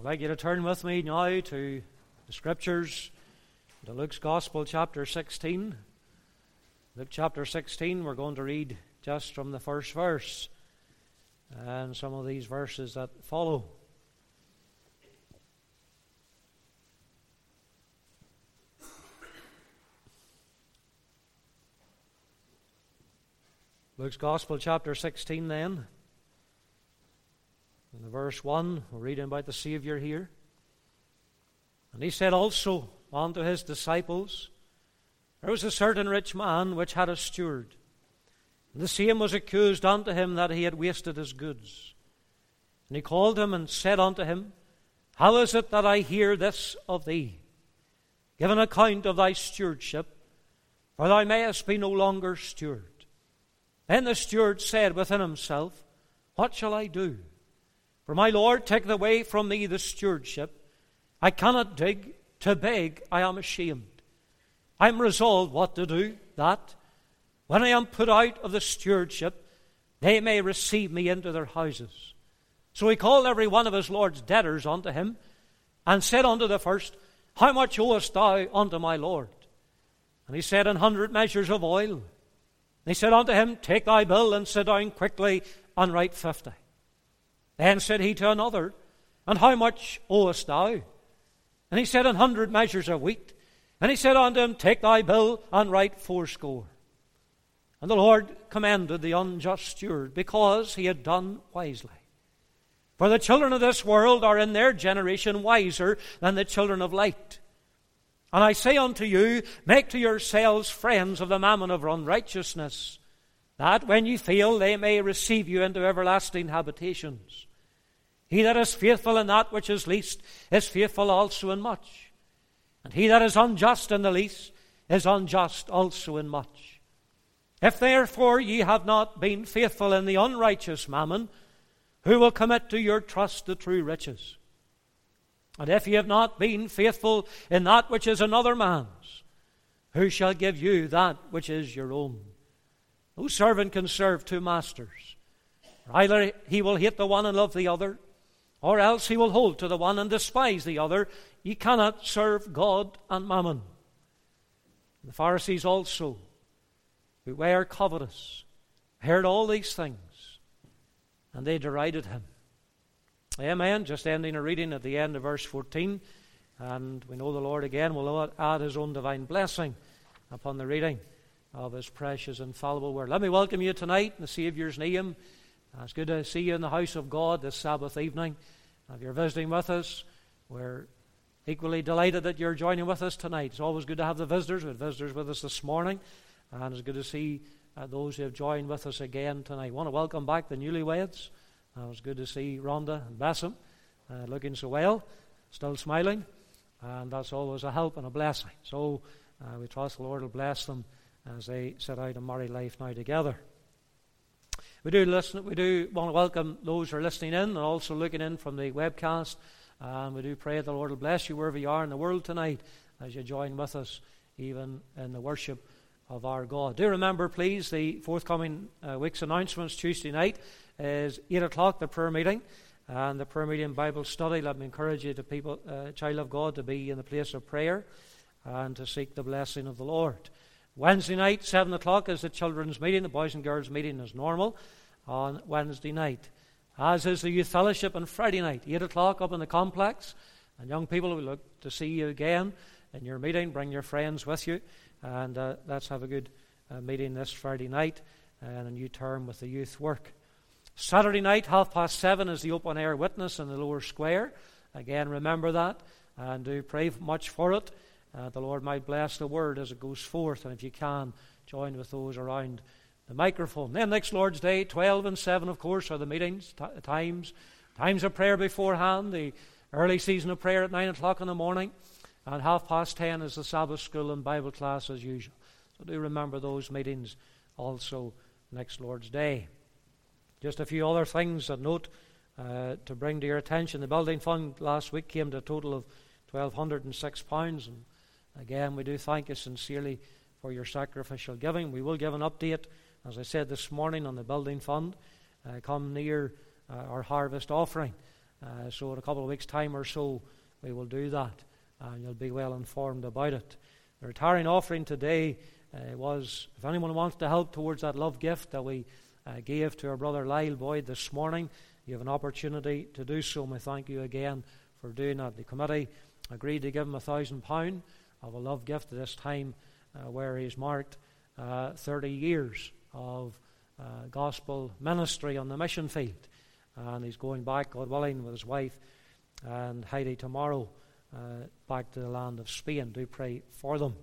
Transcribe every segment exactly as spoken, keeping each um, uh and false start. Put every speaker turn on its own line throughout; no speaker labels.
I'd like you to turn with me now to the Scriptures, to Luke's Gospel, chapter sixteen. Luke chapter sixteen, we're going to read just from the first verse and some of these verses that follow. Luke's Gospel, chapter sixteen, then. In the verse one, we're reading about the Saviour here. And he said also unto his disciples, There was a certain rich man which had a steward, and the same was accused unto him that he had wasted his goods. And he called him and said unto him, How is it that I hear this of thee? Give an account of thy stewardship, for thou mayest be no longer steward. Then the steward said within himself, What shall I do? For my Lord taketh away from me the stewardship. I cannot dig, to beg I am ashamed. I am resolved what to do, that, when I am put out of the stewardship, they may receive me into their houses. So he called every one of his Lord's debtors unto him, and said unto the first, How much owest thou unto my Lord? And he said, An hundred measures of oil. And he said unto him, Take thy bill, and sit down quickly, and write fifty. Then said he to another, And how much owest thou? And he said, An hundred measures of wheat. And he said unto him, Take thy bill, and write fourscore. And the Lord commended the unjust steward, because he had done wisely. For the children of this world are in their generation wiser than the children of light. And I say unto you, Make to yourselves friends of the mammon of unrighteousness, that when you fail, they may receive you into everlasting habitations. He that is faithful in that which is least is faithful also in much. And he that is unjust in the least is unjust also in much. If therefore ye have not been faithful in the unrighteous mammon, who will commit to your trust the true riches? And if ye have not been faithful in that which is another man's, who shall give you that which is your own? No servant can serve two masters. For either he will hate the one and love the other, or else he will hold to the one and despise the other. Ye cannot serve God and mammon. The Pharisees also, who were covetous, heard all these things, and they derided him. Amen. Just ending a reading at the end of verse fourteen. And we know the Lord again will add his own divine blessing upon the reading of his precious infallible word. Let me welcome you tonight in the Saviour's name. It's good to see you in the house of God this Sabbath evening. If you're visiting with us, we're equally delighted that you're joining with us tonight. It's always good to have the visitors. We had visitors with us this morning, and it's good to see uh, those who have joined with us again tonight. I want to welcome back the newlyweds. Uh, it was good to see Rhonda and Bassam uh, looking so well, still smiling, and that's always a help and a blessing. So uh, we trust the Lord will bless them as they set out a married life now together. We do listen. We do want to welcome those who are listening in and also looking in from the webcast. And we do pray the Lord will bless you wherever you are in the world tonight as you join with us, even in the worship of our God. Do remember, please, the forthcoming uh, week's announcements. Tuesday night is eight o'clock, the prayer meeting, and the prayer meeting Bible study. Let me encourage you, to people, uh, child of God, to be in the place of prayer and to seek the blessing of the Lord. Wednesday night, seven o'clock, is the children's meeting. The boys and girls meeting is normal on Wednesday night, as is the youth fellowship on Friday night, eight o'clock up in the complex. And young people, we look to see you again in your meeting. Bring your friends with you, and uh, let's have a good uh, meeting this Friday night and a new term with the youth work. Saturday night, half past seven, is the open air witness in the lower square. Again, remember that, and do pray much for it. Uh, the Lord might bless the word as it goes forth, and if you can, join with those around the microphone. Then next Lord's Day, twelve and seven, of course, are the meetings, t- times, times of prayer beforehand, the early season of prayer at nine o'clock in the morning, and half past ten is the Sabbath school and Bible class as usual. So do remember those meetings also next Lord's Day. Just a few other things that note uh, to bring to your attention. The building fund last week came to a total of twelve hundred six pounds, and again, we do thank you sincerely for your sacrificial giving. We will give an update, as I said this morning, on the building fund uh, come near uh, our harvest offering. Uh, so in a couple of weeks' time or so, we will do that, and you'll be well informed about it. The retiring offering today uh, was, if anyone wants to help towards that love gift that we uh, gave to our brother Lyle Boyd this morning, you have an opportunity to do so, and we thank you again for doing that. The committee agreed to give him a thousand pound of a love gift at this time, uh, where he's marked uh, thirty years of uh, gospel ministry on the mission field, and he's going back, God willing, with his wife and Heidi tomorrow, uh, back to the land of Spain. Do pray for them.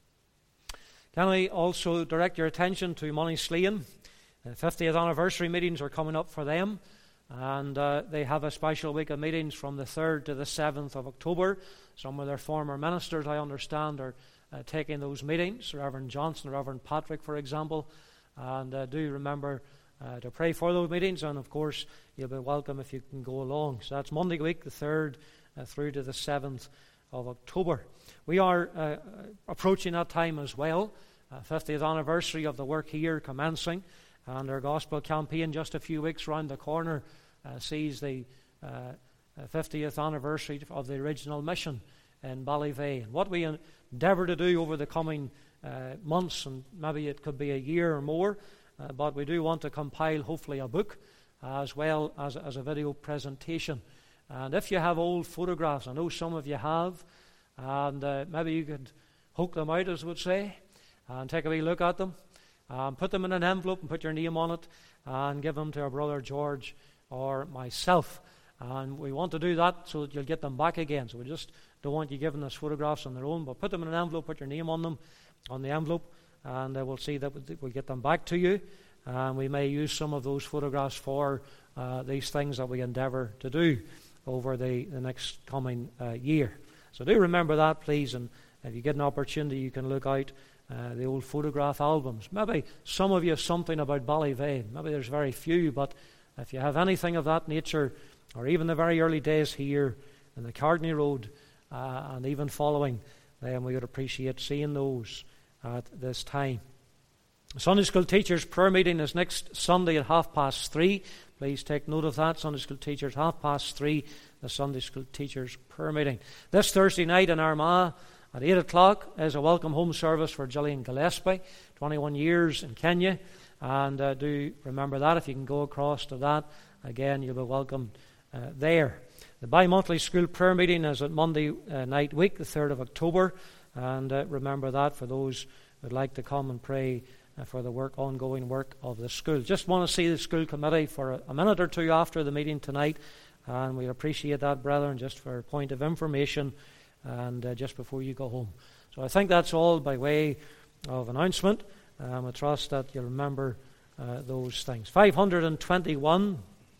Can I also direct your attention to Monysleen? The fiftieth anniversary meetings are coming up for them, and uh, they have a special week of meetings from the third to the seventh of October. Some of their former ministers, I understand, are uh, taking those meetings. Reverend Johnson, Reverend Patrick, for example. And uh, do remember uh, to pray for those meetings, and of course you'll be welcome if you can go along. So that's Monday week, the third uh, through to the seventh of October. We are uh, approaching that time as well, uh, fiftieth anniversary of the work here commencing, and our gospel campaign just a few weeks round the corner uh, sees the uh, fiftieth anniversary of the original mission in Ballyvea. And what we endeavour to do over the coming uh, months, and maybe it could be a year or more, uh, but we do want to compile hopefully a book uh, as well as, as a video presentation. And if you have old photographs, I know some of you have, and uh, maybe you could hook them out, as we would say, and take a wee look at them, um, put them in an envelope and put your name on it, and give them to our brother George or myself. And we want to do that so that you'll get them back again. So we just don't want you giving us photographs on their own, but put them in an envelope, put your name on them, on the envelope, and uh, we'll see that we'll get them back to you. And we may use some of those photographs for uh, these things that we endeavour to do over the, the next coming uh, year. So do remember that, please, and if you get an opportunity, you can look out uh, the old photograph albums. Maybe some of you have something about Ballyvea. Maybe there's very few, but if you have anything of that nature, or even the very early days here in the Cardney Road, uh, and even following, then we would appreciate seeing those at this time. Sunday School Teachers Prayer Meeting is next Sunday at half past three. Please take note of that. Sunday School Teachers, half past three, the Sunday School Teachers Prayer Meeting. This Thursday night in Armagh at eight o'clock is a welcome home service for Gillian Gillespie, twenty-one years in Kenya. And uh, do remember that. If you can go across to that, again, you'll be welcome uh, there. The bi-monthly school prayer meeting is at Monday uh, night week, the third of October. And uh, remember that for those who would like to come and pray uh, for the work, ongoing work of the school. Just want to see the school committee for a, a minute or two after the meeting tonight. And we appreciate that, brethren, just for a point of information and uh, just before you go home. So I think that's all by way of announcement. Um, I trust that you'll remember uh, those things. five hundred twenty-one,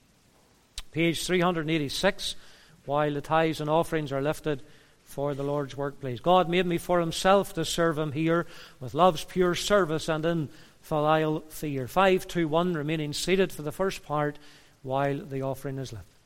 page three hundred eighty-six, while the tithes and offerings are lifted for the Lord's work, please. God made me for himself to serve him here with love's pure service and in filial fear. five two one, remaining seated for the first part while the offering is lifted.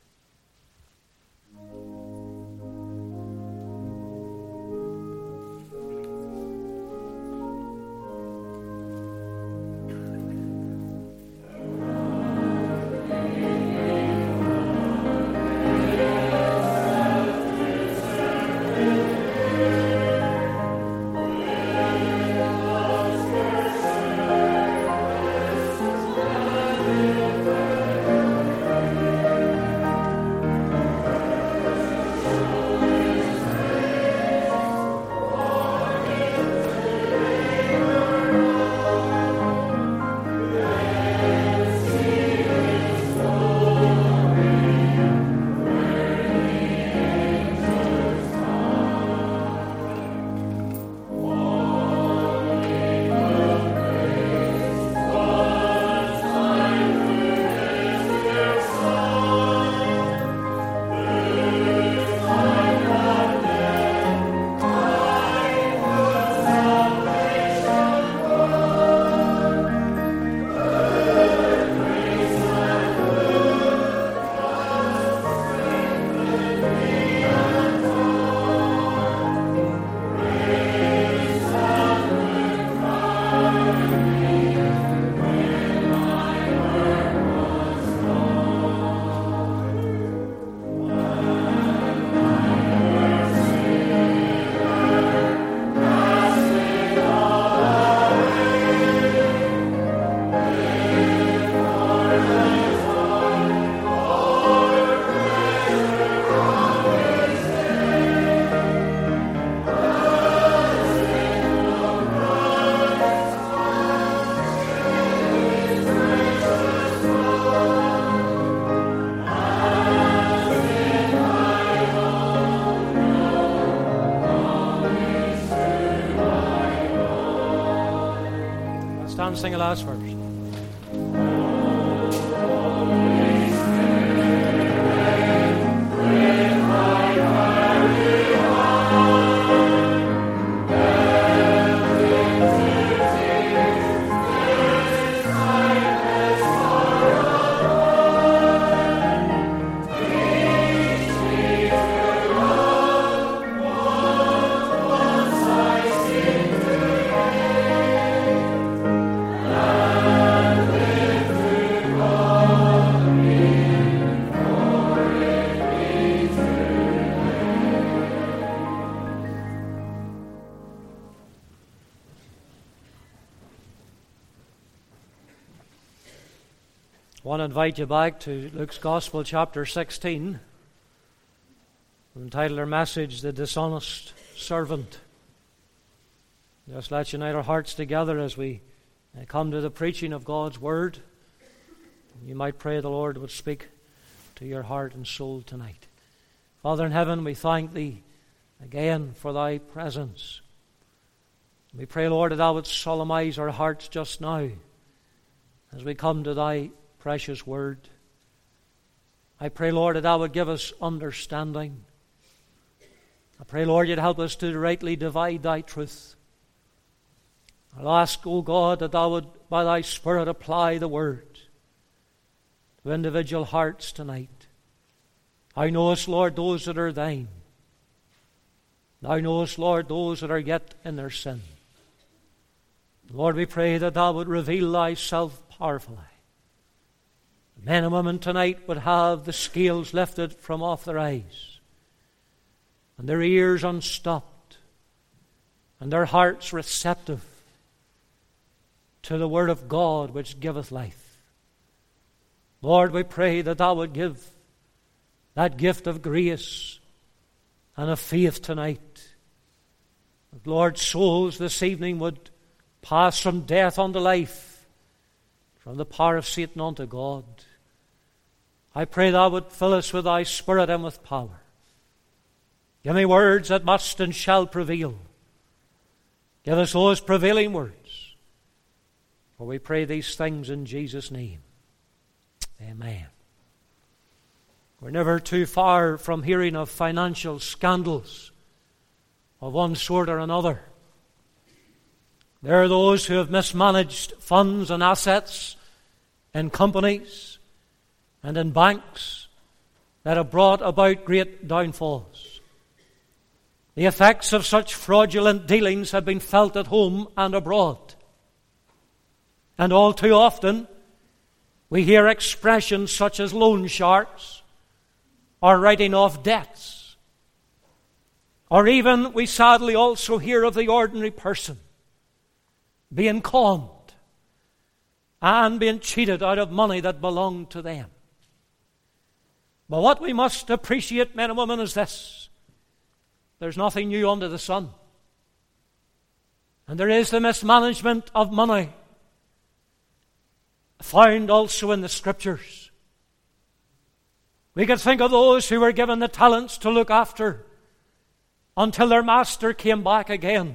stand and sing a last verse. I want to invite you back to Luke's Gospel, chapter sixteen. We've entitled our message, The Dishonest Servant. Just let's unite our hearts together as we come to the preaching of God's Word. You might pray the Lord would speak to your heart and soul tonight. Father in heaven, we thank Thee again for Thy presence. We pray, Lord, that Thou would solemnize our hearts just now as we come to Thy precious Word. I pray, Lord, that Thou would give us understanding. I pray, Lord, You'd help us to rightly divide Thy truth. I'll ask, O God, that Thou would, by Thy Spirit, apply the Word to individual hearts tonight. Thou knowest, Lord, those that are Thine. Thou knowest, Lord, those that are yet in their sin. Lord, we pray that Thou would reveal Thyself powerfully. Men and women tonight would have the scales lifted from off their eyes, and their ears unstopped, and their hearts receptive to the Word of God which giveth life. Lord, we pray that Thou would give that gift of grace and of faith tonight. That, Lord, souls this evening would pass from death unto life, from the power of Satan unto God. I pray Thou would fill us with Thy Spirit and with power. Give me words that must and shall prevail. Give us those prevailing words. For we pray these things in Jesus' name. Amen. We're never too far from hearing of financial scandals of one sort or another. There are those who have mismanaged funds and assets in companies and in banks that have brought about great downfalls. The effects of such fraudulent dealings have been felt at home and abroad. And all too often, we hear expressions such as loan sharks, or writing off debts. Or even, we sadly also hear of the ordinary person being conned and being cheated out of money that belonged to them. But what we must appreciate, men and women, is this. There's nothing new under the sun. And there is the mismanagement of money found also in the Scriptures. We could think of those who were given the talents to look after until their master came back again.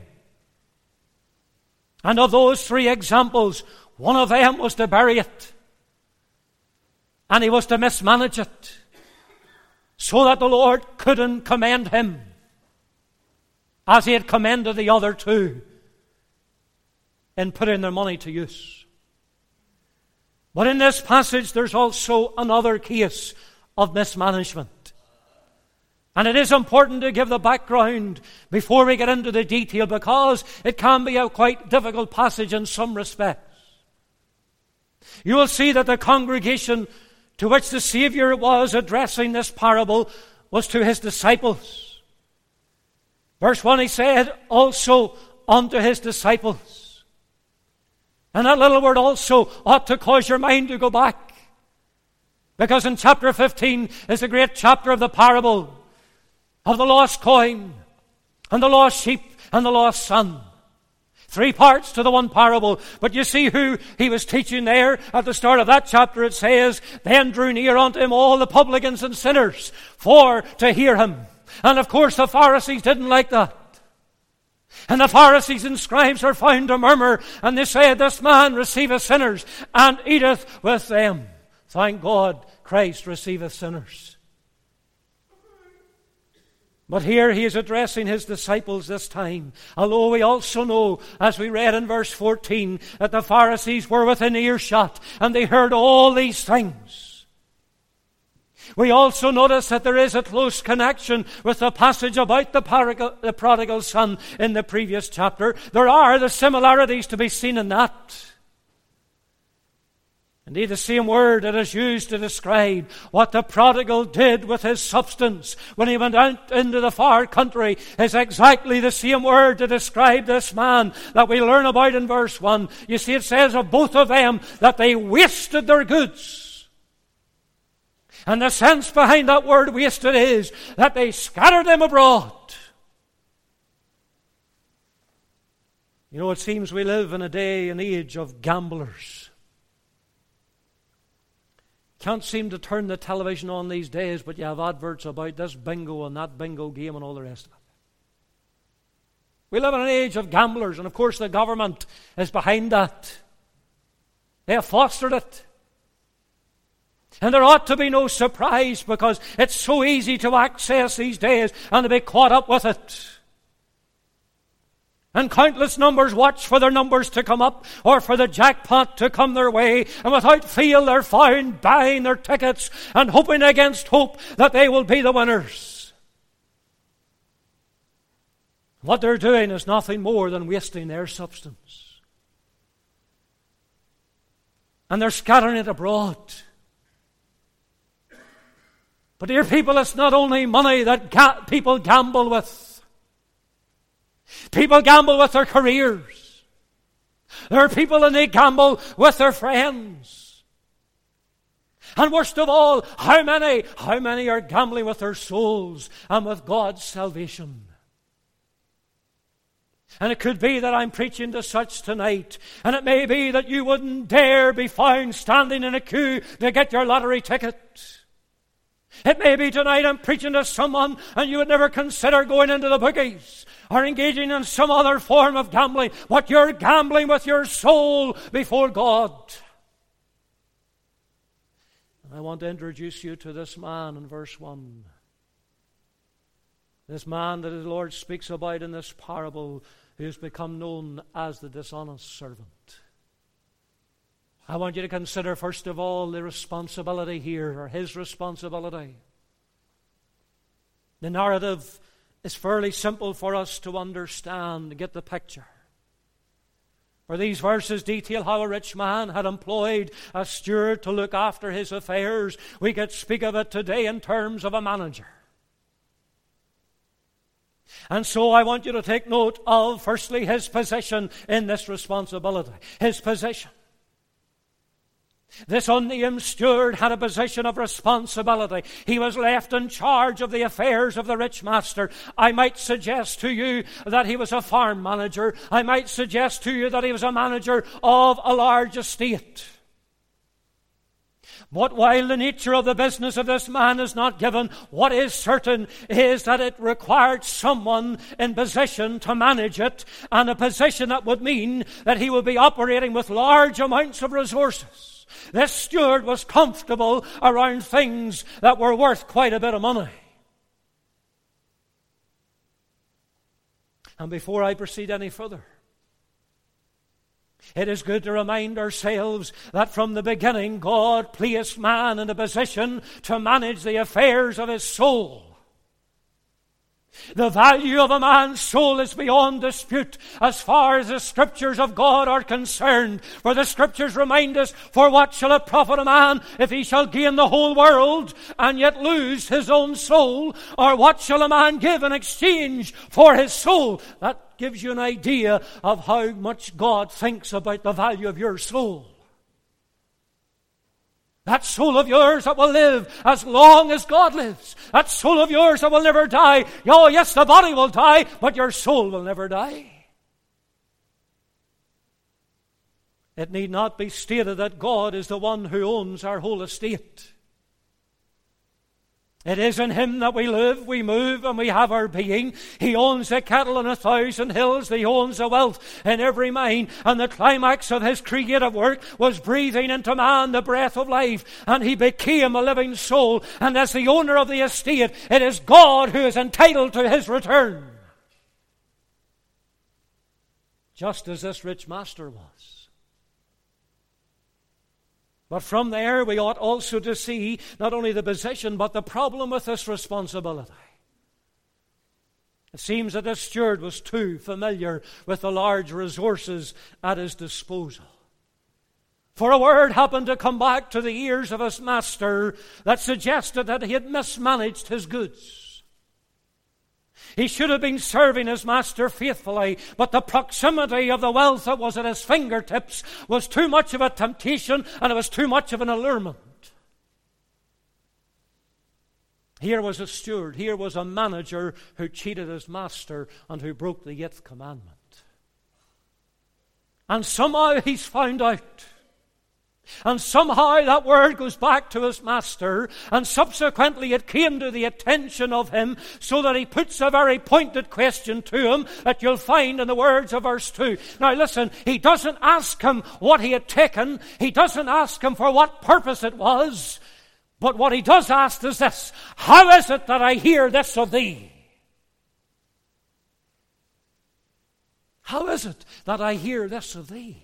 And of those three examples, one of them was to bury it. And he was to mismanage it, so that the Lord couldn't commend him as He had commended the other two in putting their money to use. But in this passage there's also another case of mismanagement. And it is important to give the background before we get into the detail, because it can be a quite difficult passage in some respects. You will see that the congregation to which the Savior was addressing this parable was to His disciples. Verse one, He said, also unto His disciples. And that little word also ought to cause your mind to go back. Because in chapter fifteen is the great chapter of the parable of the lost coin, and the lost sheep, and the lost son. Three parts to the one parable. But you see who He was teaching there. At the start of that chapter it says, then drew near unto Him all the publicans and sinners, for to hear Him. And of course the Pharisees didn't like that. And the Pharisees and scribes are found to murmur, and they say, this man receiveth sinners and eateth with them. Thank God, Christ receiveth sinners. But here he is addressing his disciples this time. Although we also know, as we read in verse fourteen, that the Pharisees were within earshot, and they heard all these things. We also notice that there is a close connection with the passage about the prodigal, the prodigal son in the previous chapter. There are the similarities to be seen in that. Indeed, the same word that is used to describe what the prodigal did with his substance when he went out into the far country is exactly the same word to describe this man that we learn about in verse one. You see, it says of both of them that they wasted their goods. And the sense behind that word wasted is that they scattered them abroad. You know, it seems we live in a day and age of gamblers. Can't seem to turn the television on these days, but you have adverts about this bingo and that bingo game and all the rest of it. We live in an age of gamblers, and of course the government is behind that. They have fostered it. And there ought to be no surprise, because it's so easy to access these days and to be caught up with it. And countless numbers watch for their numbers to come up or for the jackpot to come their way, and without fail they're found buying their tickets and hoping against hope that they will be the winners. What they're doing is nothing more than wasting their substance. And they're scattering it abroad. But dear people, it's not only money that ga- people gamble with. People gamble with their careers. There are people and they gamble with their friends. And worst of all, how many, how many are gambling with their souls and with God's salvation? And it could be that I'm preaching to such tonight, and it may be that you wouldn't dare be found standing in a queue to get your lottery ticket. It may be tonight I'm preaching to someone and you would never consider going into the bookies or engaging in some other form of gambling, but you're gambling with your soul before God. And I want to introduce you to this man in verse one. This man that the Lord speaks about in this parable, who has become known as the dishonest servant. I want you to consider, first of all, the responsibility here, or his responsibility. The narrative is fairly simple for us to understand, to get the picture. For these verses detail how a rich man had employed a steward to look after his affairs. We could speak of it today in terms of a manager. And so I want you to take note of, firstly, his position in this responsibility. His position. This unnamed steward had a position of responsibility. He was left in charge of the affairs of the rich master. I might suggest to you that he was a farm manager. I might suggest to you that he was a manager of a large estate. But while the nature of the business of this man is not given, what is certain is that it required someone in position to manage it, and a position that would mean that he would be operating with large amounts of resources. This steward was comfortable around things that were worth quite a bit of money. And before I proceed any further, it is good to remind ourselves that from the beginning God placed man in a position to manage the affairs of his soul. The value of a man's soul is beyond dispute as far as the Scriptures of God are concerned. For the Scriptures remind us, for what shall it profit a man if he shall gain the whole world and yet lose his own soul? Or what shall a man give in exchange for his soul? That gives you an idea of how much God thinks about the value of your soul. That soul of yours that will live as long as God lives. That soul of yours that will never die. Oh, yes, the body will die, but your soul will never die. It need not be stated that God is the one who owns our whole estate. It is in Him that we live, we move, and we have our being. He owns the cattle on a thousand hills. He owns the wealth in every mine. And the climax of His creative work was breathing into man the breath of life. And he became a living soul. And as the owner of the estate, it is God who is entitled to His return. Just as this rich master was. But from there we ought also to see not only the position but the problem with this responsibility. It seems that the steward was too familiar with the large resources at his disposal. For a word happened to come back to the ears of his master that suggested that he had mismanaged his goods. He should have been serving his master faithfully, but the proximity of the wealth that was at his fingertips was too much of a temptation, and it was too much of an allurement. Here was a steward, here was a manager who cheated his master and who broke the eighth commandment. And somehow he's found out. And somehow that word goes back to his master, and subsequently it came to the attention of him, so that he puts a very pointed question to him that you'll find in the words of verse two. Now listen, he doesn't ask him what he had taken, he doesn't ask him for what purpose it was, but what he does ask is this: how is it that I hear this of thee? How is it that I hear this of thee?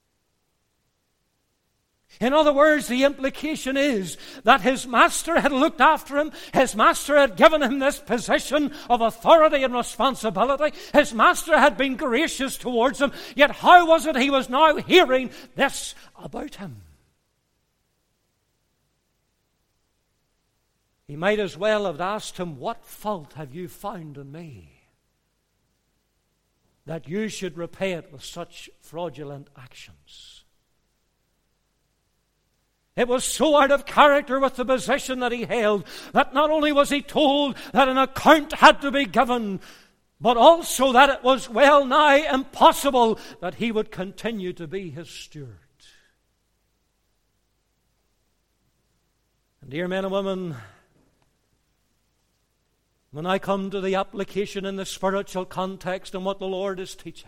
In other words, the implication is that his master had looked after him. His master had given him this position of authority and responsibility. His master had been gracious towards him. Yet how was it he was now hearing this about him? He might as well have asked him, what fault have you found in me that you should repay it with such fraudulent actions? It was so out of character with the position that he held that not only was he told that an account had to be given, but also that it was well nigh impossible that he would continue to be his steward. And dear men and women, when I come to the application in the spiritual context and what the Lord is teaching,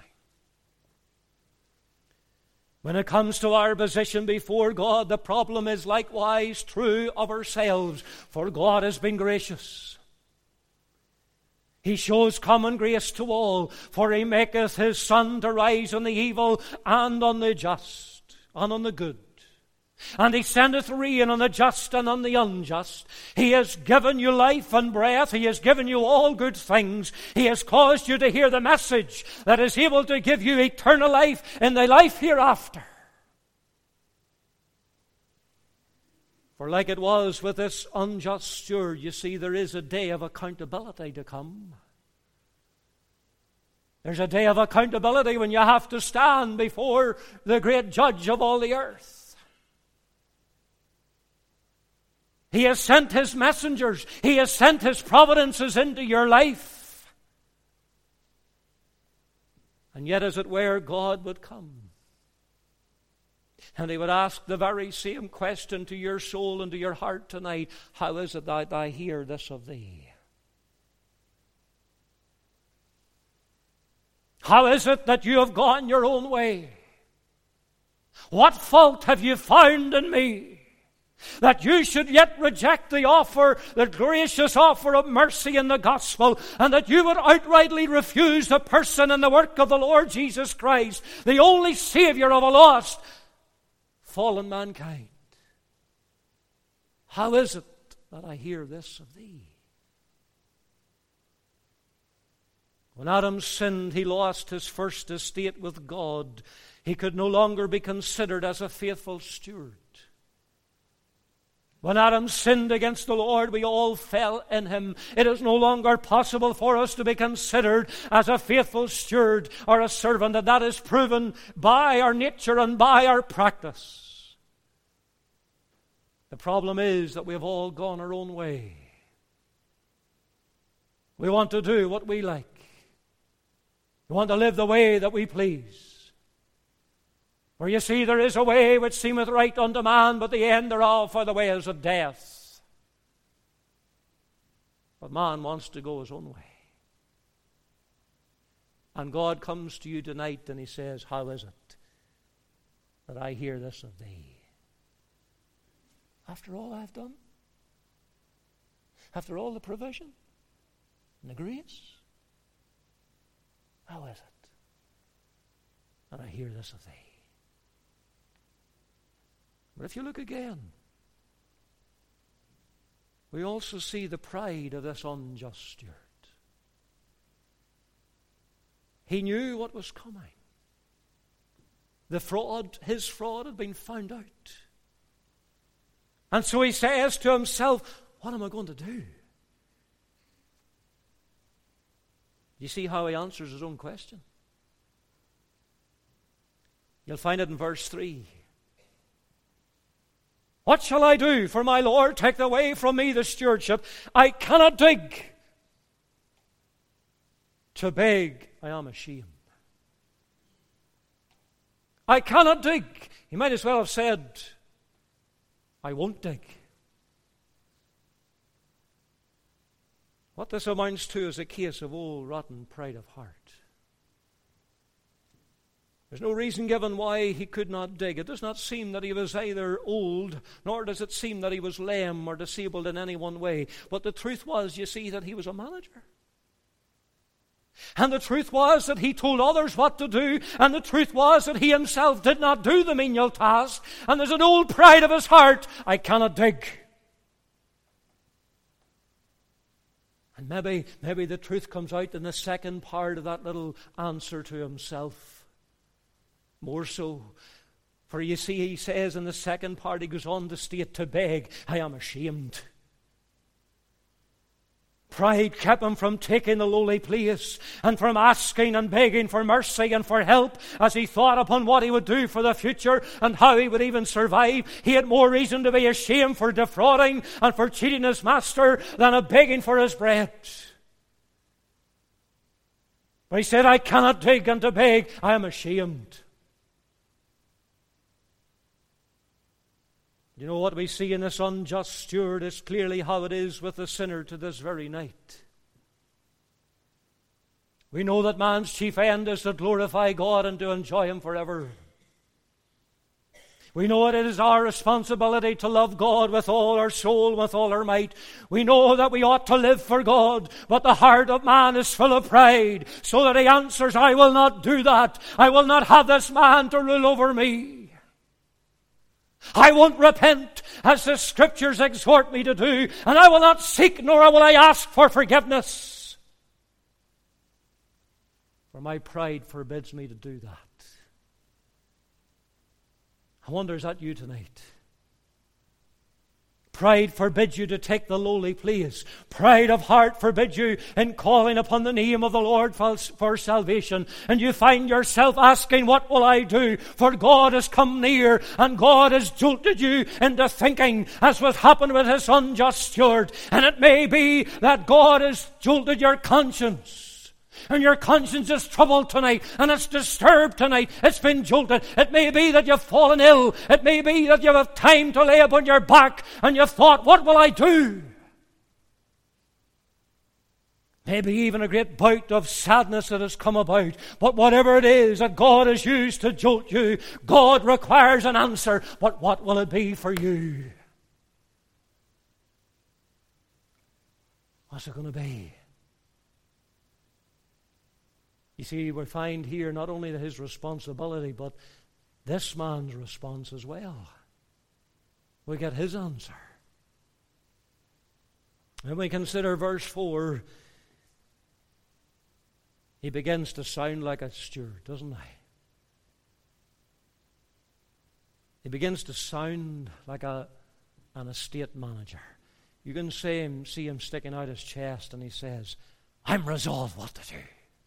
when it comes to our position before God, the problem is likewise true of ourselves, for God has been gracious. He shows common grace to all, for He maketh His sun to rise on the evil and on the just, and on the good. And He sendeth rain on the just and on the unjust. He has given you life and breath. He has given you all good things. He has caused you to hear the message that is able to give you eternal life in the life hereafter. For like it was with this unjust steward, you see, there is a day of accountability to come. There's a day of accountability when you have to stand before the great judge of all the earth. He has sent His messengers. He has sent His providences into your life. And yet, as it were, God would come. And He would ask the very same question to your soul and to your heart tonight. How is it that I hear this of thee? How is it that you have gone your own way? What fault have you found in me, that you should yet reject the offer, the gracious offer of mercy in the gospel, and that you would outrightly refuse the person and the work of the Lord Jesus Christ, the only Savior of a lost, fallen mankind? How is it that I hear this of thee? When Adam sinned, he lost his first estate with God. He could no longer be considered as a faithful steward. When Adam sinned against the Lord, we all fell in him. It is no longer possible for us to be considered as a faithful steward or a servant, and that is proven by our nature and by our practice. The problem is that we have all gone our own way. We want to do what we like. We want to live the way that we please. For you see, there is a way which seemeth right unto man, but the end thereof are the ways of death. But man wants to go his own way. And God comes to you tonight and He says, how is it that I hear this of thee? After all I've done? After all the provision and the grace? How is it that I hear this of thee? But if you look again, we also see the pride of this unjust steward. He knew what was coming. The fraud, his fraud had been found out. And so he says to himself, what am I going to do? You see how he answers his own question? You'll find it in verse three. What shall I do? For my Lord take away from me the stewardship. I cannot dig. To beg, I am ashamed. I cannot dig. He might as well have said, I won't dig. What this amounts to is a case of old rotten pride of heart. There's no reason given why he could not dig. It does not seem that he was either old, nor does it seem that he was lame or disabled in any one way. But the truth was, you see, that he was a manager. And the truth was that he told others what to do, and the truth was that he himself did not do the menial task. And there's an old pride of his heart, I cannot dig. And maybe, maybe the truth comes out in the second part of that little answer to himself. More so. For you see, he says in the second part, he goes on to state, to beg, I am ashamed. Pride kept him from taking the lowly place and from asking and begging for mercy and for help as he thought upon what he would do for the future and how he would even survive. He had more reason to be ashamed for defrauding and for cheating his master than of begging for his bread. But he said, I cannot dig, and to beg, I am ashamed. You know what we see in this unjust steward is clearly how it is with the sinner to this very night. We know that man's chief end is to glorify God and to enjoy Him forever. We know that it is our responsibility to love God with all our soul, with all our might. We know that we ought to live for God, but the heart of man is full of pride, so that he answers, I will not do that. I will not have this man to rule over me. I won't repent as the Scriptures exhort me to do, and I will not seek nor will I ask for forgiveness. For my pride forbids me to do that. I wonder, is that you tonight? Pride forbids you to take the lowly place. Pride of heart forbids you in calling upon the name of the Lord for, for salvation. And you find yourself asking, what will I do? For God has come near, and God has jolted you into thinking, as was happened with his unjust steward. And it may be that God has jolted your conscience. And your conscience is troubled tonight, and it's disturbed tonight. It's been jolted. It may be that you've fallen ill. It may be that you have time to lay upon your back, and you've thought, what will I do? Maybe even a great bout of sadness that has come about. But whatever it is that God has used to jolt you, God requires an answer. But what will it be for you? What's it going to be? You see, we find here not only his responsibility, but this man's response as well. We get his answer. When we consider verse four, he begins to sound like a steward, doesn't he? He begins to sound like a, an estate manager. You can see him, see him sticking out his chest, and he says, I'm resolved what to do.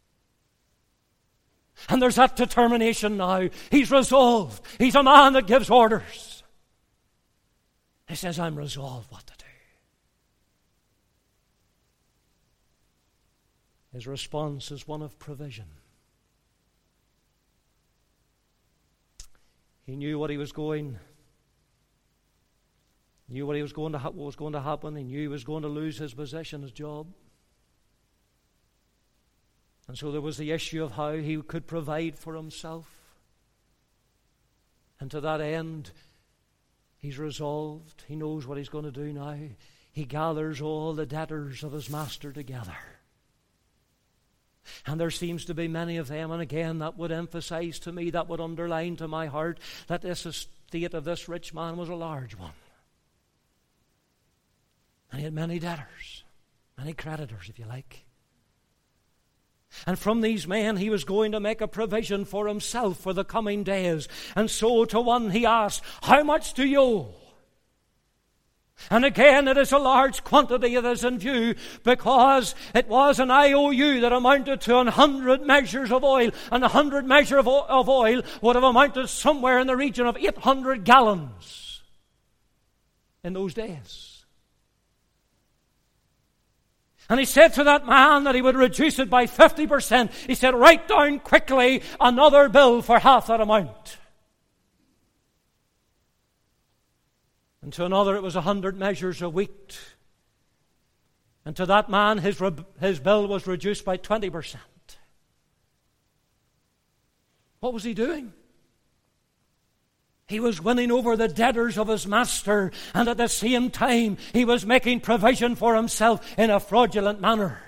And there's that determination now. He's resolved. He's a man that gives orders. He says, I'm resolved what to do. His response is one of provision. He knew what he was going He knew what he was going to ha- what was going to happen. He knew he was going to lose his position, his job. And so there was the issue of how he could provide for himself. And to that end, he's resolved. He knows what he's going to do now. He gathers all the debtors of his master together. And there seems to be many of them, and again that would emphasize to me, that would underline to my heart, that this estate of this rich man was a large one. And he had many debtors, many creditors, if you like. And from these men he was going to make a provision for himself for the coming days. And so to one he asked, how much do you owe? And again it is a large quantity that is in view, because it was an I O U that amounted to a hundred measures of oil. And a hundred measures of, of oil would have amounted somewhere in the region of eight hundred gallons in those days. And he said to that man that he would reduce it by fifty percent. He said, write down quickly another bill for half that amount. And to another it was a hundred measures of wheat. And to that man his, his bill was reduced by twenty percent. What was he doing? He was winning over the debtors of his master, and at the same time he was making provision for himself in a fraudulent manner.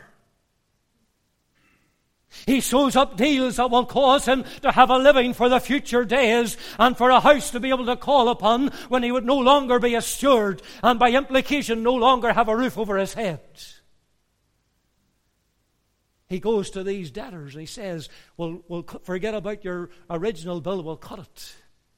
He sews up deals that will cause him to have a living for the future days, and for a house to be able to call upon when he would no longer be a steward, and by implication no longer have a roof over his head. He goes to these debtors and he says, well, we'll forget about your original bill, we'll cut it.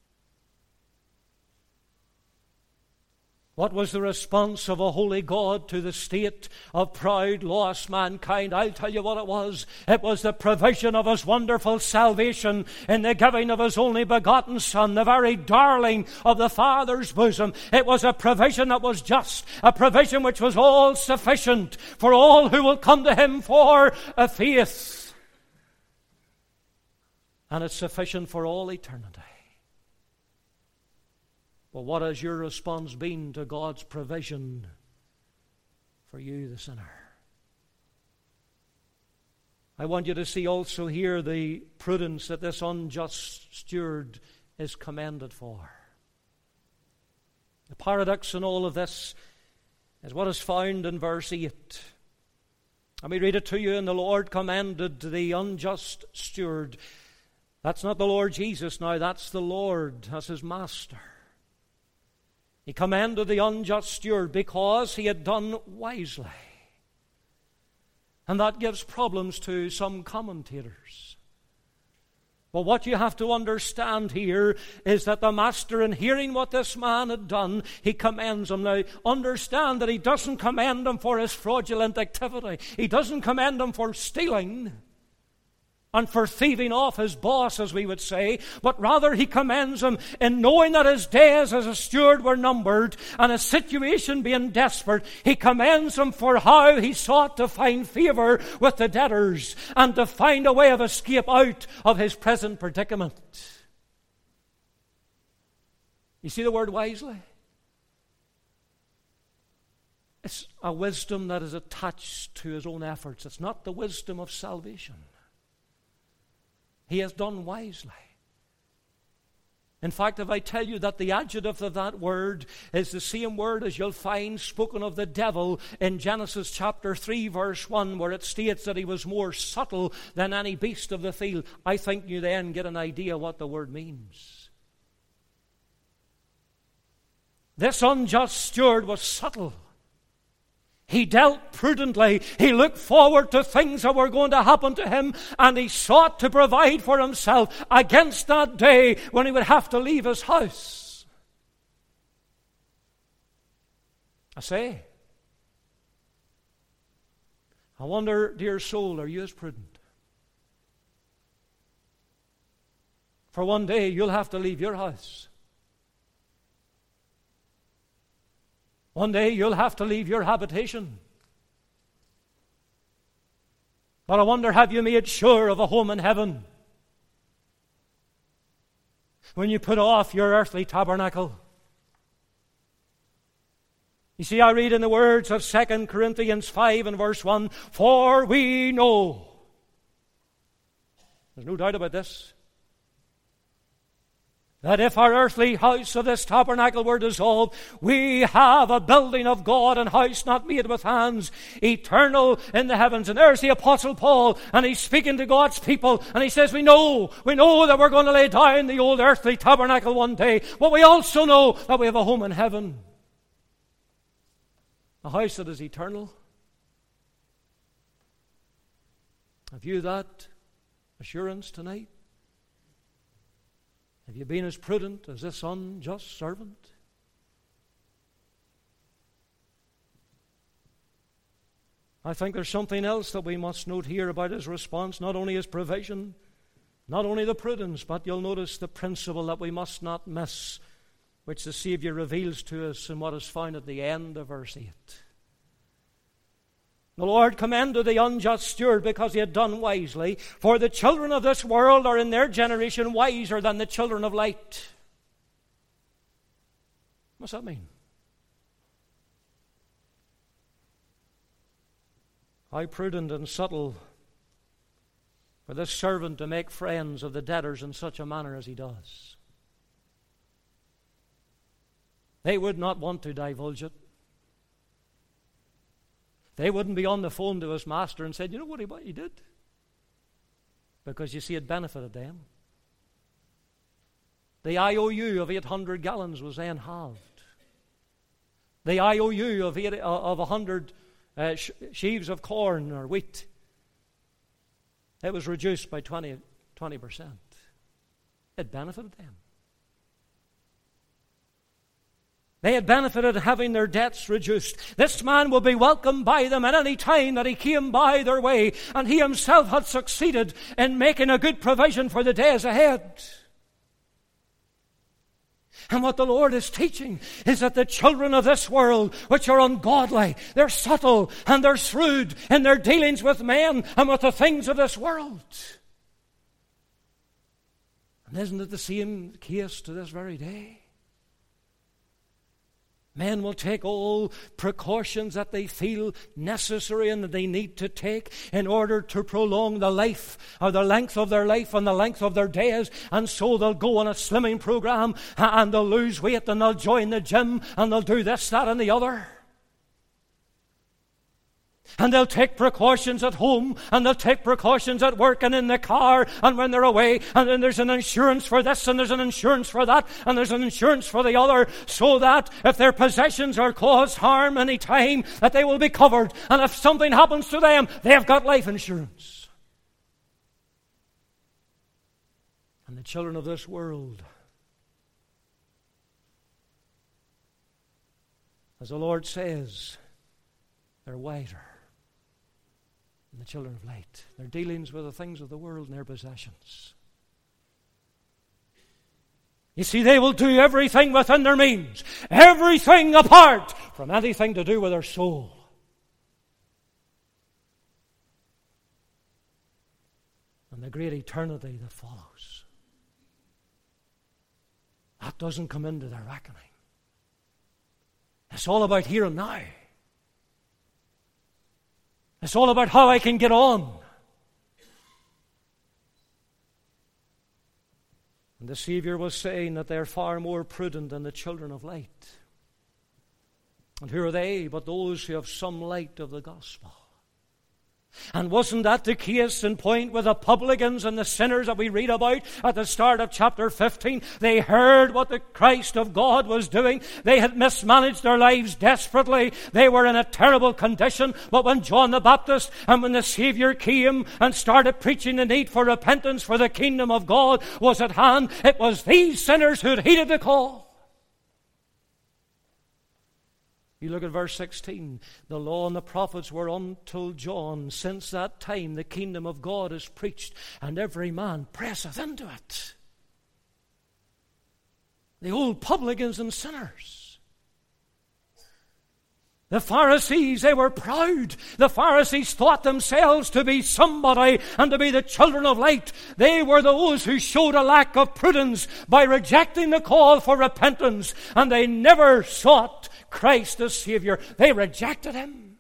What was the response of a holy God to the state of proud, lost mankind? I'll tell you what it was. It was the provision of his wonderful salvation in the giving of his only begotten Son, the very darling of the Father's bosom. It was a provision that was just, a provision which was all sufficient for all who will come to him for a faith. And it's sufficient for all eternity. But what has your response been to God's provision for you, the sinner? I want you to see also here the prudence that this unjust steward is commended for. The paradox in all of this is what is found in verse eight. Let me read it to you. And the Lord commanded the unjust steward. That's not the Lord Jesus now, that's the Lord, that's his master. He commanded the unjust steward because he had done wisely. And that gives problems to some commentators. But what you have to understand here is that the master, in hearing what this man had done, he commends him. Now, understand that he doesn't commend him for his fraudulent activity. He doesn't commend him for stealing and for thieving off his boss, as we would say, but rather he commends him in knowing that his days as a steward were numbered and his situation being desperate. He commends him for how he sought to find favor with the debtors and to find a way of escape out of his present predicament. You see the word wisely? It's a wisdom that is attached to his own efforts. It's not the wisdom of salvation. He has done wisely. In fact, if I tell you that the adjective of that word is the same word as you'll find spoken of the devil in Genesis chapter three, verse one, where it states that he was more subtle than any beast of the field, I think you then get an idea what the word means. This unjust steward was subtle. He dealt prudently. He looked forward to things that were going to happen to him, and he sought to provide for himself against that day when he would have to leave his house. I say, I wonder, dear soul, are you as prudent? For one day you'll have to leave your house. One day you'll have to leave your habitation. But I wonder, have you made sure of a home in heaven when you put off your earthly tabernacle? You see, I read in the words of Second Corinthians five and verse one, for we know. There's no doubt about this. That if our earthly house of this tabernacle were dissolved, we have a building of God, and house not made with hands, eternal in the heavens. And there's the Apostle Paul, and he's speaking to God's people, and he says, we know, we know that we're going to lay down the old earthly tabernacle one day, but we also know that we have a home in heaven. A house that is eternal. Have you that assurance tonight? Have you been as prudent as this unjust servant? I think there's something else that we must note here about his response, not only his provision, not only the prudence, but you'll notice the principle that we must not miss, which the Savior reveals to us in what is found at the end of verse eight. The Lord commended the unjust steward because he had done wisely, for the children of this world are in their generation wiser than the children of light. What's that mean? How prudent and subtle for this servant to make friends of the debtors in such a manner as he does. They would not want to divulge it. They wouldn't be on the phone to his master and said, you know what he, what he did? Because you see, it benefited them. The I O U of eight hundred gallons was then halved. The I O U of, eight, of one hundred uh, sheaves of corn or wheat, it was reduced by twenty percent. It benefited them. They had benefited having their debts reduced. This man will be welcomed by them at any time that he came by their way, and he himself had succeeded in making a good provision for the days ahead. And what the Lord is teaching is that the children of this world, which are ungodly, they're subtle and they're shrewd in their dealings with men and with the things of this world. And isn't it the same case to this very day? Men will take all precautions that they feel necessary and that they need to take in order to prolong the life or the length of their life and the length of their days. And so they'll go on a slimming program and they'll lose weight and they'll join the gym and they'll do this, that and the other. And they'll take precautions at home, and they'll take precautions at work and in the car and when they're away. And then there's an insurance for this, and there's an insurance for that, and there's an insurance for the other, so that if their possessions are caused harm any time, that they will be covered. And if something happens to them, they've got life insurance. And the children of this world, as the Lord says, they're wiser than the children of light. Their dealings with the things of the world and their possessions. You see, they will do everything within their means, everything apart from anything to do with their soul. And the great eternity that follows. That doesn't come into their reckoning. It's all about here and now. It's all about how I can get on. And the Savior was saying that they're far more prudent than the children of light. And who are they but those who have some light of the gospel? And wasn't that the case in point with the publicans and the sinners that we read about at the start of chapter fifteen? They heard what the Christ of God was doing. They had mismanaged their lives desperately. They were in a terrible condition. But when John the Baptist and when the Savior came and started preaching the need for repentance, for the kingdom of God was at hand, it was these sinners who had heeded the call. You look at verse sixteen. The law and the prophets were until John. Since that time the kingdom of God is preached, and every man presseth into it. The old publicans and sinners. The Pharisees, they were proud. The Pharisees thought themselves to be somebody and to be the children of light. They were those who showed a lack of prudence by rejecting the call for repentance, and they never sought Christ as Savior, they rejected him.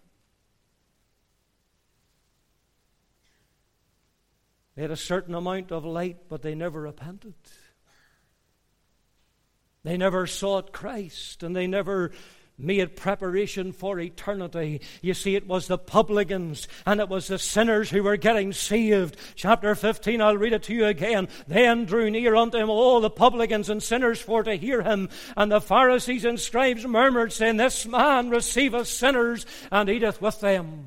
They had a certain amount of light, but they never repented. They never sought Christ, and they never made preparation for eternity. You see, it was the publicans and it was the sinners who were getting saved. Chapter fifteen, I'll read it to you again. Then drew near unto him all the publicans and sinners for to hear him. And the Pharisees and scribes murmured, saying, This man receiveth sinners and eateth with them.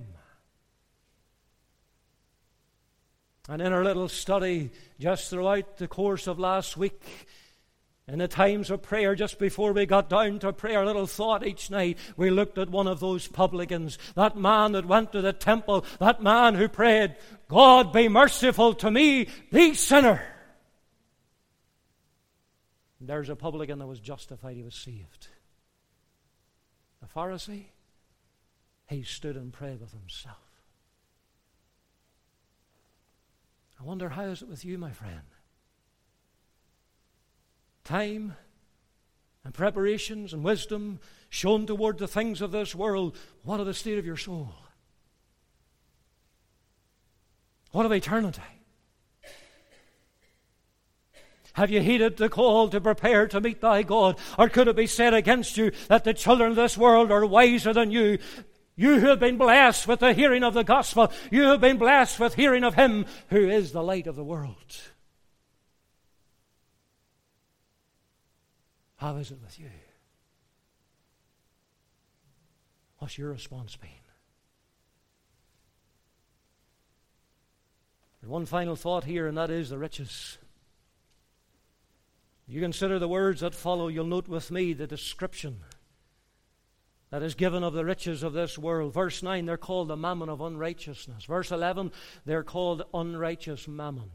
And in our little study just throughout the course of last week, in the times of prayer, just before we got down to prayer, a little thought each night, we looked at one of those publicans, that man that went to the temple, that man who prayed, God be merciful to me, the sinner. And there's a publican that was justified, he was saved. The Pharisee, he stood and prayed with himself. I wonder, how is it with you, my friend? Time and preparations and wisdom shown toward the things of this world. What of the state of your soul? What of eternity? Have you heeded the call to prepare to meet thy God? Or could it be said against you that the children of this world are wiser than you? You who have been blessed with the hearing of the gospel, you have been blessed with hearing of him who is the light of the world. How is it with you? What's your response been? And one final thought here, and that is the riches. You consider the words that follow, you'll note with me the description that is given of the riches of this world. Verse nine, they're called the mammon of unrighteousness. Verse eleven, they're called unrighteous mammon.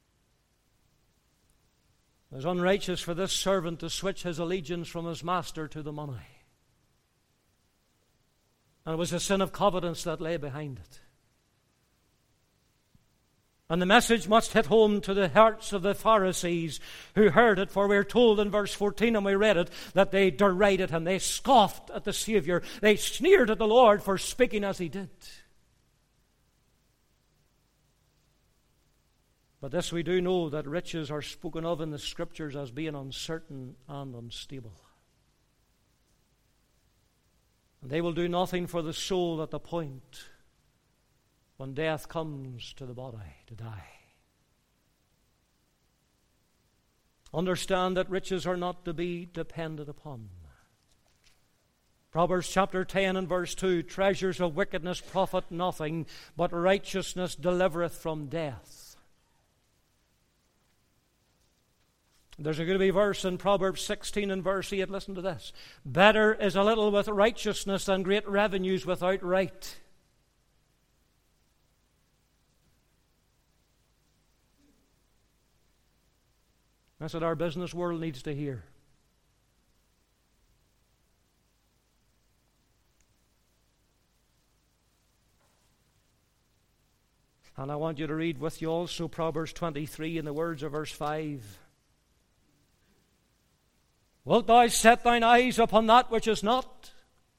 It was unrighteous for this servant to switch his allegiance from his master to the money. And it was the sin of covetance that lay behind it. And the message must hit home to the hearts of the Pharisees who heard it, for we're told in verse fourteen, and we read it, that they derided him. They scoffed at the Savior. They sneered at the Lord for speaking as he did. But this we do know, that riches are spoken of in the Scriptures as being uncertain and unstable. And they will do nothing for the soul at the point when death comes to the body to die. Understand that riches are not to be depended upon. Proverbs chapter ten and verse two, treasures of wickedness profit nothing, but righteousness delivereth from death. There's a good wee verse in Proverbs sixteen and verse eight. Listen to this. Better is a little with righteousness than great revenues without right. That's what our business world needs to hear. And I want you to read with you also Proverbs twenty-three in the words of verse five. Wilt thou set thine eyes upon that which is not?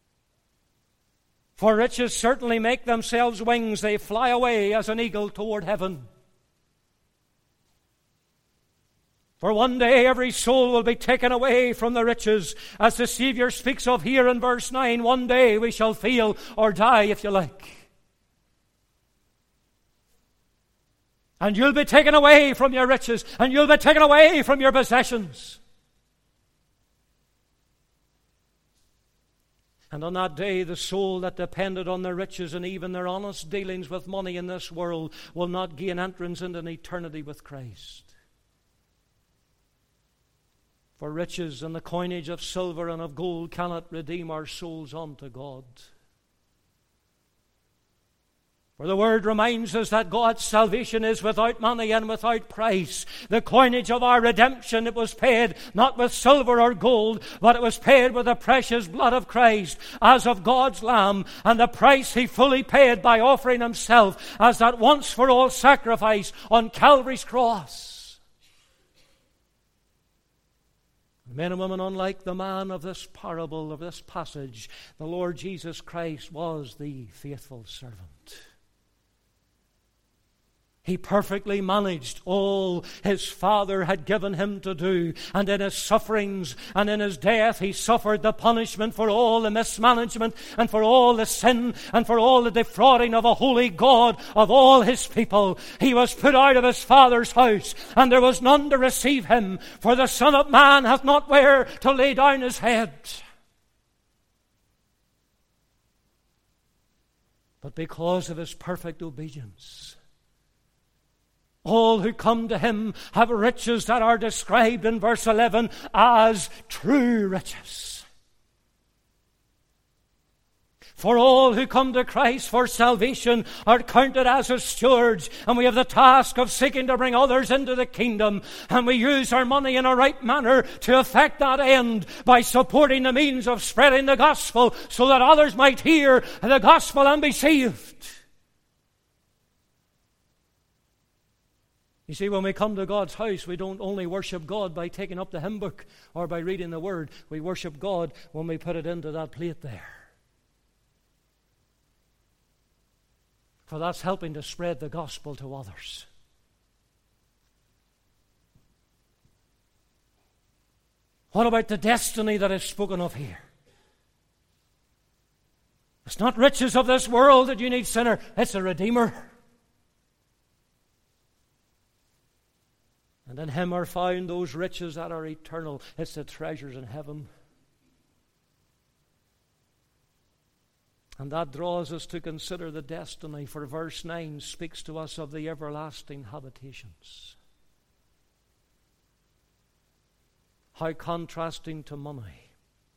For riches certainly make themselves wings. They fly away as an eagle toward heaven. For one day every soul will be taken away from the riches. As the Savior speaks of here in verse nine, one day we shall feel or die, if you like. And you'll be taken away from your riches, and you'll be taken away from your possessions. And on that day, the soul that depended on their riches and even their honest dealings with money in this world will not gain entrance into an eternity with Christ. For riches and the coinage of silver and of gold cannot redeem our souls unto God. For the Word reminds us that God's salvation is without money and without price. The coinage of our redemption, it was paid not with silver or gold, but it was paid with the precious blood of Christ as of God's Lamb, and the price He fully paid by offering Himself as that once for all sacrifice on Calvary's cross. Men and women, unlike the man of this parable, of this passage, the Lord Jesus Christ was the faithful servant. He perfectly managed all his Father had given him to do. And in his sufferings and in his death, he suffered the punishment for all the mismanagement and for all the sin and for all the defrauding of a holy God of all his people. He was put out of his Father's house, and there was none to receive him. For the Son of Man hath not where to lay down his head. But because of his perfect obedience, all who come to him have riches that are described in verse eleven as true riches. For all who come to Christ for salvation are counted as his stewards, and we have the task of seeking to bring others into the kingdom, and we use our money in a right manner to effect that end by supporting the means of spreading the gospel so that others might hear the gospel and be saved. You see, when we come to God's house, we don't only worship God by taking up the hymn book or by reading the Word. We worship God when we put it into that plate there. For that's helping to spread the gospel to others. What about the destiny that is spoken of here? It's not riches of this world that you need, sinner. It's a Redeemer. And in him are found those riches that are eternal. It's the treasures in heaven. And that draws us to consider the destiny, for verse nine speaks to us of the everlasting habitations. How contrasting to money.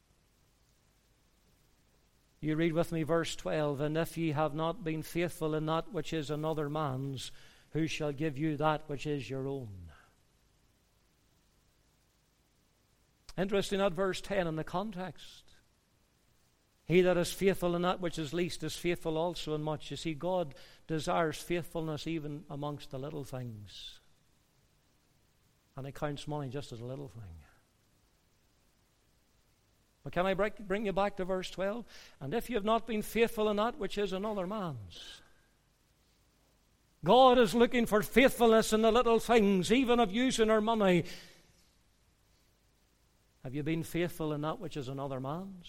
You read with me verse twelve, and if ye have not been faithful in that which is another man's, who shall give you that which is your own? Interesting that verse ten in the context. He that is faithful in that which is least is faithful also in much. You see, God desires faithfulness even amongst the little things. And He counts money just as a little thing. But can I bring you back to verse twelve? And if you have not been faithful in that which is another man's. God is looking for faithfulness in the little things, even of using our money. Have you been faithful in that which is another man's?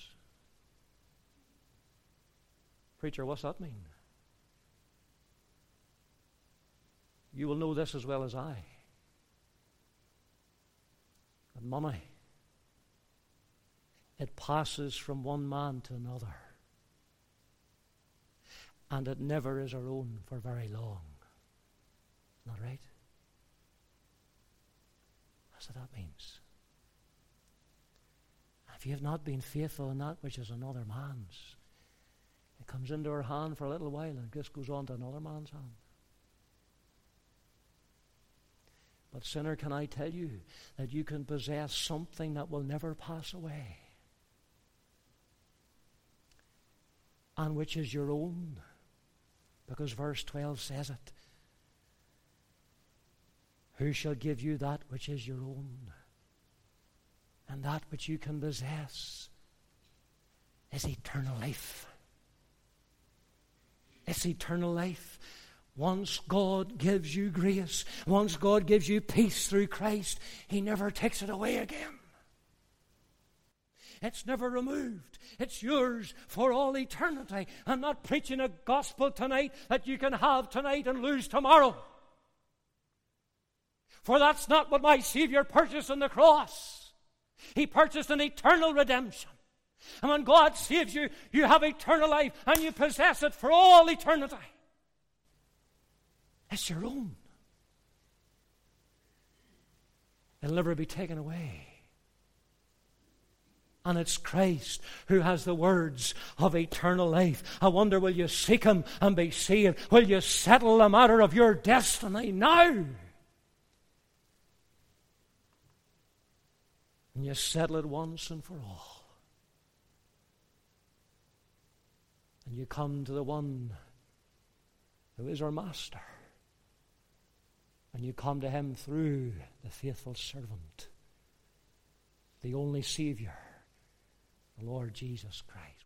Preacher, what's that mean? You will know this as well as I. That money, it passes from one man to another. And it never is our own for very long. Not right? That's what that means. If you have not been faithful in that which is another man's, it comes into our hand for a little while and it just goes on to another man's hand. But sinner, can I tell you that you can possess something that will never pass away, and which is your own, because verse twelve says it. Who shall give you that which is your own? And that which you can possess is eternal life. It's eternal life. Once God gives you grace, once God gives you peace through Christ, He never takes it away again. It's never removed. It's yours for all eternity. I'm not preaching a gospel tonight that you can have tonight and lose tomorrow. For that's not what my Savior purchased on the cross. He purchased an eternal redemption. And when God saves you, you have eternal life and you possess it for all eternity. It's your own. It'll never be taken away. And it's Christ who has the words of eternal life. I wonder, will you seek Him and be saved? Will you settle the matter of your destiny now? And you settle it once and for all. And you come to the one who is our Master. And you come to Him through the faithful servant. the only Savior, the Lord Jesus Christ.